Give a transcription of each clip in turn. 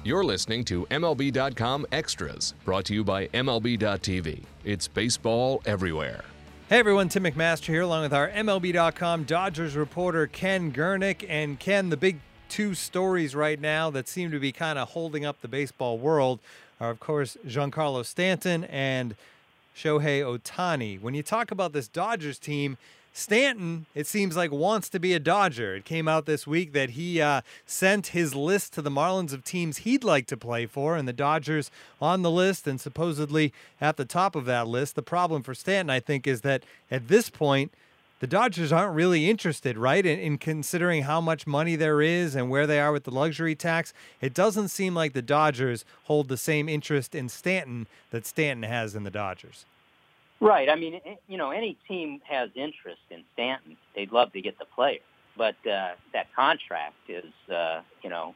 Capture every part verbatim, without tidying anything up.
You're listening to M L B dot com Extras, brought to you by M L B dot T V. It's baseball everywhere. Hey everyone, Tim McMaster here along with our M L B dot com Dodgers reporter Ken Gurnick. And Ken, the big two stories right now that seem to be kind of holding up the baseball world are, of course, Giancarlo Stanton and Shohei Ohtani. When you talk about this Dodgers team, Stanton, it seems like, wants to be a Dodger. It came out this week that he uh, sent his list to the Marlins of teams he'd like to play for, and the Dodgers on the list and supposedly at the top of that list. The problem for Stanton, I think, is that at this point, the Dodgers aren't really interested, right, in, in considering how much money there is and where they are with the luxury tax. It doesn't seem like the Dodgers hold the same interest in Stanton that Stanton has in the Dodgers. Right. I mean, you know, any team has interest in Stanton. They'd love to get the player. But uh, that contract is, uh, you know,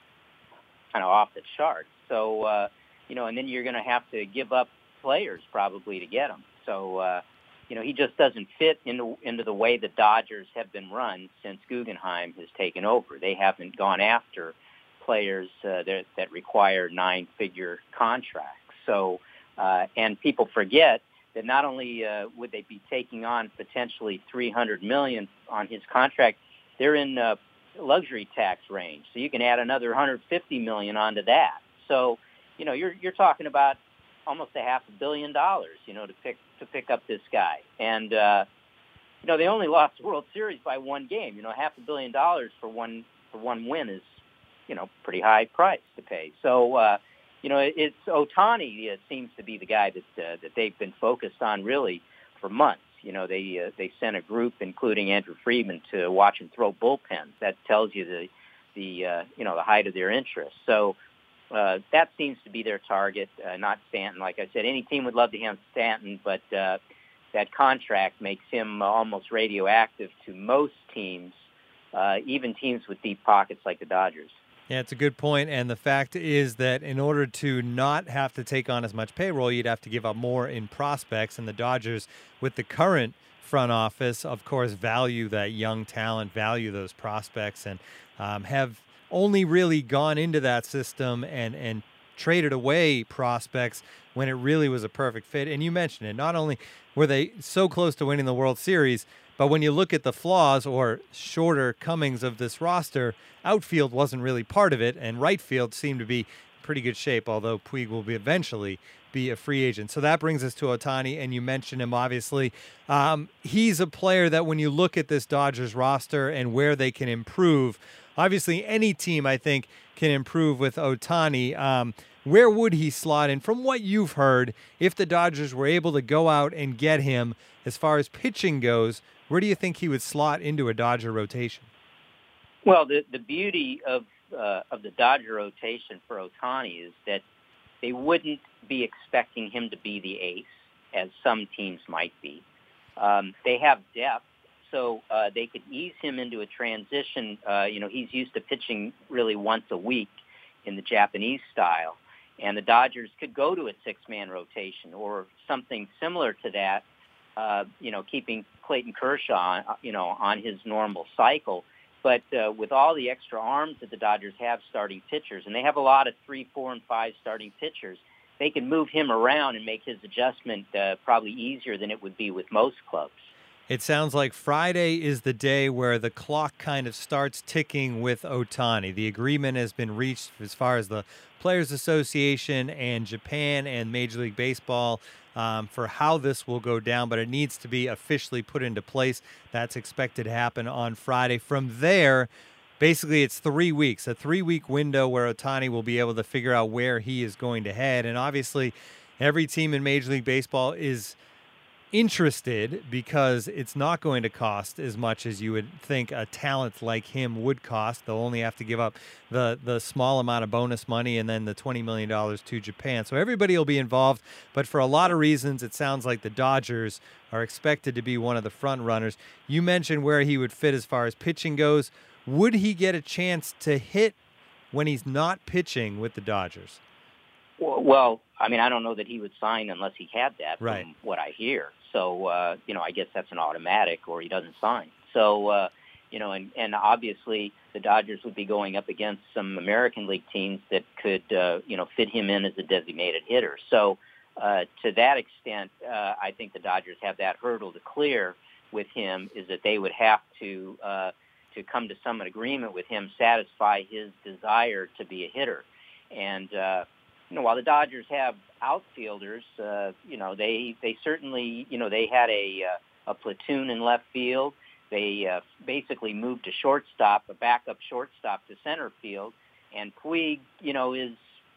kind of off the charts. So, uh, you know, and then you're going to have to give up players probably to get them. So, uh, you know, he just doesn't fit into, into the way the Dodgers have been run since Guggenheim has taken over. They haven't gone after players uh, that, that require nine-figure contracts. So, uh, and people forget that not only uh, would they be taking on potentially three hundred million dollars on his contract, they're in uh, luxury tax range. So you can add another one hundred fifty million dollars onto that. So, you know, you're you're talking about almost a half a billion dollars, you know, to pick to pick up this guy. And uh, you know, they only lost the World Series by one game. You know, half a billion dollars for one for one win is, you know, pretty high price to pay. So. Uh, You know, it's Ohtani uh, seems to be the guy that uh, that they've been focused on really for months. You know, they uh, they sent a group, including Andrew Friedman, to watch him throw bullpens. That tells you the the uh, you know the height of their interest. So uh, that seems to be their target, uh, not Stanton. Like I said, any team would love to have Stanton, but uh, that contract makes him almost radioactive to most teams, uh, even teams with deep pockets like the Dodgers. Yeah, it's a good point, and the fact is that in order to not have to take on as much payroll, you'd have to give up more in prospects, and the Dodgers, with the current front office, of course, value that young talent, value those prospects, and um, have only really gone into that system and, and traded away prospects when it really was a perfect fit. And you mentioned it, not only were they so close to winning the World Series, but when you look at the flaws or shorter comings of this roster, outfield wasn't really part of it, and right field seemed to be in pretty good shape, although Puig will be eventually be a free agent. So that brings us to Ohtani, and you mentioned him, obviously. Um, he's a player that when you look at this Dodgers roster and where they can improve, obviously any team, I think, can improve with Ohtani. Um, where would he slot in? From what you've heard, if the Dodgers were able to go out and get him, as far as pitching goes, where do you think he would slot into a Dodger rotation? Well, the the beauty of uh, of the Dodger rotation for Ohtani is that they wouldn't be expecting him to be the ace, as some teams might be. Um, they have depth, so uh, they could ease him into a transition. Uh, you know, he's used to pitching really once a week in the Japanese style, and the Dodgers could go to a six-man rotation or something similar to that. Uh, you know, keeping Clayton Kershaw, you know, on his normal cycle. But uh, with all the extra arms that the Dodgers have starting pitchers, and they have a lot of three, four, and five starting pitchers, they can move him around and make his adjustment uh, probably easier than it would be with most clubs. It sounds like Friday is the day where the clock kind of starts ticking with Ohtani. The agreement has been reached as far as the Players Association and Japan and Major League Baseball um, for how this will go down, but it needs to be officially put into place. That's expected to happen on Friday. From there, basically it's three weeks, a three-week window where Ohtani will be able to figure out where he is going to head. And obviously, every team in Major League Baseball is interested because it's not going to cost as much as you would think a talent like him would cost. They'll only have to give up the the small amount of bonus money and then the twenty million dollars to Japan. So everybody will be involved, but for a lot of reasons, it sounds like the Dodgers are expected to be one of the front runners. You mentioned where he would fit as far as pitching goes. Would he get a chance to hit when he's not pitching with the Dodgers? Well, I mean, I don't know that he would sign unless he had that, from right. what I hear. So, uh, you know, I guess that's an automatic, or he doesn't sign. So, uh, You know, and, and obviously the Dodgers would be going up against some American League teams that could, uh, you know, fit him in as a designated hitter. So uh, to that extent, uh, I think the Dodgers have that hurdle to clear with him, is that they would have to uh, to come to some agreement with him, satisfy his desire to be a hitter. And, uh, you know, while the Dodgers have outfielders, uh, you know, they, they certainly, you know, they had a, uh, a platoon in left field. They uh, basically moved a shortstop, a backup shortstop, to center field. And Puig, you know, is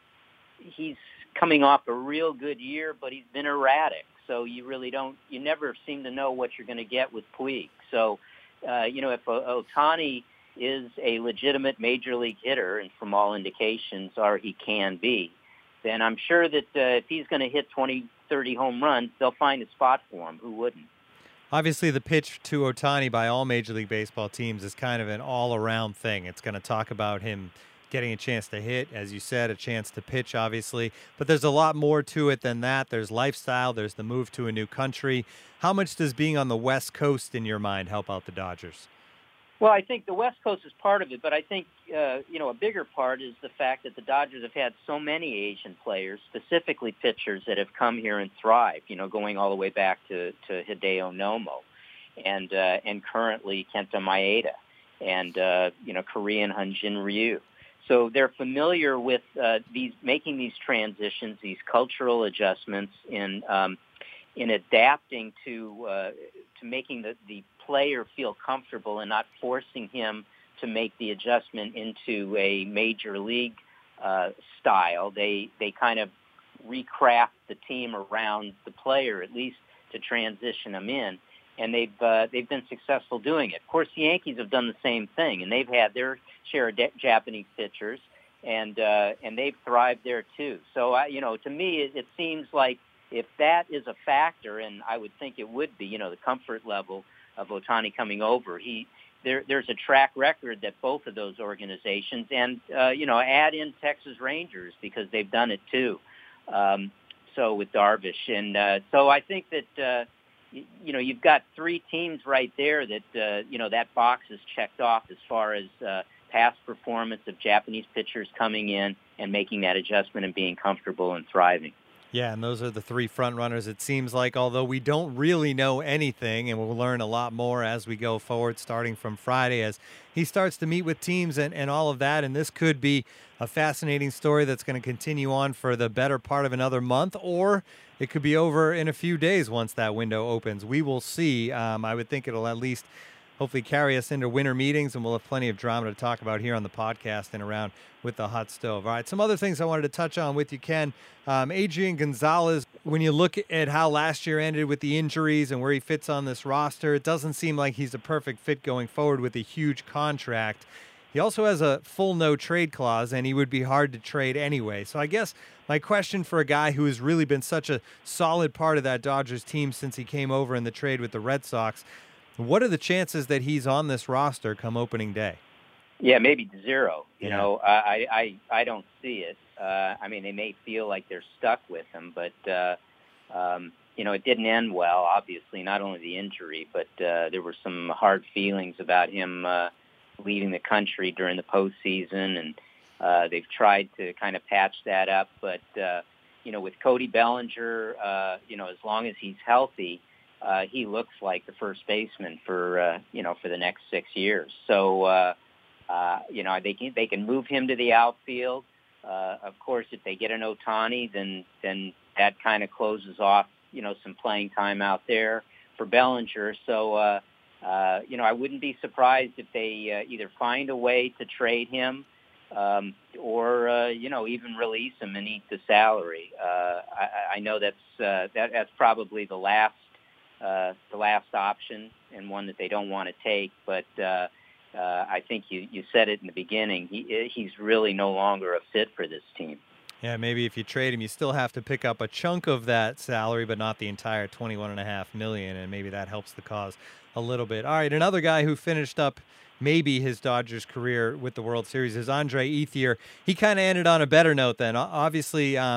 he's coming off a real good year, but he's been erratic. So you really don't, you never seem to know what you're going to get with Puig. So, uh, you know, if Ohtani is a legitimate major league hitter, and from all indications are he can be, then I'm sure that uh, if he's going to hit twenty, thirty home runs, they'll find a spot for him. Who wouldn't? Obviously, the pitch to Ohtani by all Major League Baseball teams is kind of an all-around thing. It's going to talk about him getting a chance to hit, as you said, a chance to pitch, obviously. But there's a lot more to it than that. There's lifestyle. There's the move to a new country. How much does being on the West Coast, in your mind, help out the Dodgers? Well, I think the West Coast is part of it, but I think, uh, you know, a bigger part is the fact that the Dodgers have had so many Asian players, specifically pitchers, that have come here and thrived, you know, going all the way back to, to Hideo Nomo and uh, and currently Kenta Maeda and, uh, you know, Korean Hyunjin Ryu. So they're familiar with uh, these making these transitions, these cultural adjustments in um, in adapting to uh, to making the, the player feel comfortable and not forcing him to make the adjustment into a major league uh, style. They they kind of recraft the team around the player, at least to transition them in, and they've uh, they've been successful doing it. Of course, the Yankees have done the same thing, and they've had their share of de- Japanese pitchers, and uh, and they've thrived there too. So, I, you know, to me, it, it seems like if that is a factor, and I would think it would be, you know, the comfort level of Ohtani coming over, he there there's a track record that both of those organizations, and uh, you know, add in Texas Rangers because they've done it too. Um, so with Darvish, and uh, so I think that uh, you, you know, you've got three teams right there that uh, you know, that box is checked off as far as uh, past performance of Japanese pitchers coming in and making that adjustment and being comfortable and thriving. Yeah, and those are the three front runners, it seems like, although we don't really know anything, and we'll learn a lot more as we go forward, starting from Friday, as he starts to meet with teams and, and all of that. And this could be a fascinating story that's going to continue on for the better part of another month, or it could be over in a few days once that window opens. We will see. Um, I would think it'll at least hopefully carry us into winter meetings, and we'll have plenty of drama to talk about here on the podcast and around with the hot stove. All right, some other things I wanted to touch on with you, Ken. Um, Adrian Gonzalez, when you look at how last year ended with the injuries and where he fits on this roster, it doesn't seem like he's a perfect fit going forward with a huge contract. He also has a full no-trade clause, and he would be hard to trade anyway. So I guess my question for a guy who has really been such a solid part of that Dodgers team since he came over in the trade with the Red Sox, what are the chances that he's on this roster come opening day? Yeah, maybe zero. You Yeah. know, I, I I don't see it. Uh, I mean, they may feel like they're stuck with him, but uh, um, you know, it didn't end well. Obviously, not only the injury, but uh, there were some hard feelings about him uh, leaving the country during the postseason, and uh, they've tried to kind of patch that up. But uh, you know, with Cody Bellinger, uh, you know, as long as he's healthy, uh, he looks like the first baseman for uh, you know, for the next six years. So. Uh, Uh, you know, they can they can move him to the outfield. Uh, of course, if they get an Ohtani, then then that kind of closes off, you know, some playing time out there for Bellinger. So, uh, uh, you know, I wouldn't be surprised if they uh, either find a way to trade him um, or, uh, you know, even release him and eat the salary. Uh, I, I know that's uh, that, that's probably the last uh, the last option and one that they don't want to take, but. Uh, Uh, I think you, you said it in the beginning. He he's really no longer a fit for this team. Yeah, maybe if you trade him, you still have to pick up a chunk of that salary, but not the entire twenty-one and a half million, and maybe that helps the cause a little bit. All right, another guy who finished up maybe his Dodgers career with the World Series is Andre Ethier. He kind of ended on a better note then. Obviously, um,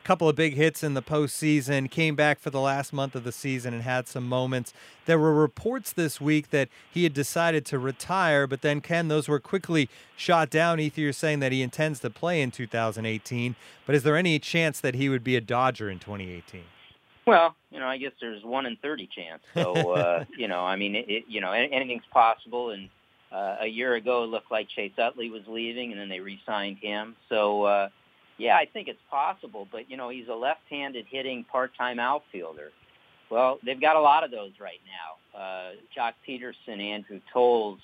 couple of big hits in the postseason, came back for the last month of the season and had some moments. There were reports this week that he had decided to retire, but then, Ken, those were quickly shot down. Ether, you're saying that he intends to play in two thousand eighteen, but is there any chance that he would be a Dodger in twenty eighteen? Well, you know, I guess there's one in thirty chance. So, uh, you know, I mean, it, it, you know, anything's possible. And uh, a year ago, it looked like Chase Utley was leaving, and then they re-signed him. So, uh, yeah, I think it's possible. But, you know, he's a left-handed hitting part-time outfielder. Well, they've got a lot of those right now. Uh, Jock Peterson, Andrew Toles,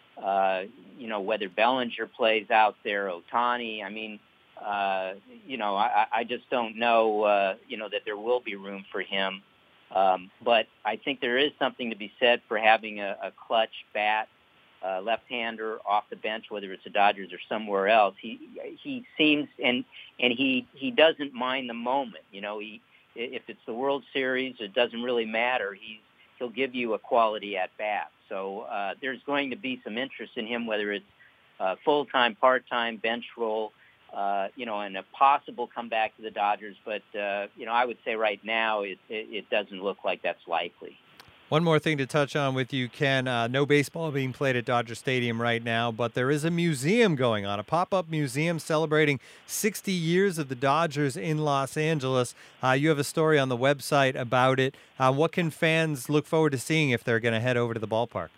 uh, you know, whether Bellinger plays out there, Ohtani. I mean, Uh, you know, I, I just don't know, uh, you know, that there will be room for him. Um, but I think there is something to be said for having a, a clutch bat, uh, left-hander off the bench, whether it's the Dodgers or somewhere else. He he seems, and and he, he doesn't mind the moment. You know, he if it's the World Series, it doesn't really matter. He's he'll give you a quality at bat. So uh, there's going to be some interest in him, whether it's uh, full-time, part-time, bench role. Uh, you know, and a possible comeback to the Dodgers. But, uh, you know, I would say right now it, it, it doesn't look like that's likely. One more thing to touch on with you, Ken. Uh, no baseball being played at Dodger Stadium right now, but there is a museum going on, a pop-up museum celebrating sixty years of the Dodgers in Los Angeles. Uh, you have a story on the website about it. Uh, what can fans look forward to seeing if they're going to head over to the ballpark?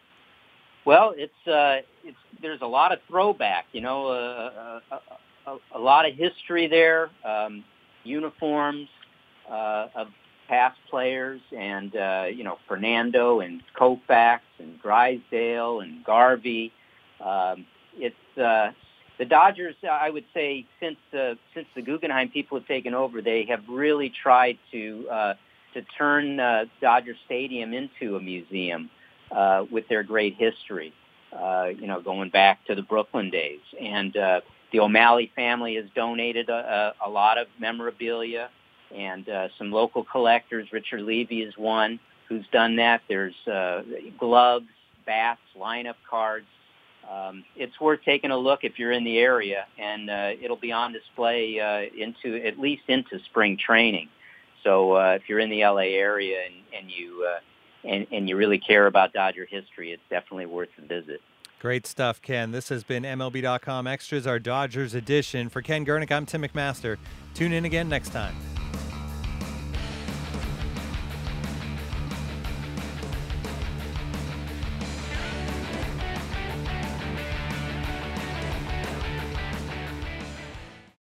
Well, it's, uh, it's there's a lot of throwback, you know, uh, uh, A, a lot of history there, um, uniforms uh, of past players, and uh, you know, Fernando and Koufax and Drysdale and Garvey. Um, it's uh, the Dodgers. I would say since uh, since the Guggenheim people have taken over, they have really tried to uh, to turn uh, Dodger Stadium into a museum uh, with their great history. Uh, you know, going back to the Brooklyn days. And uh, the O'Malley family has donated a, a, a lot of memorabilia, and uh, some local collectors. Richard Levy is one who's done that. There's uh, gloves, bats, lineup cards. Um, it's worth taking a look if you're in the area, and uh, it'll be on display uh, into at least into spring training. So uh, if you're in the L A area and, and you uh, and, and you really care about Dodger history, it's definitely worth a visit. Great stuff, Ken. This has been M L B dot com Extras, our Dodgers edition. For Ken Gernick, I'm Tim McMaster. Tune in again next time.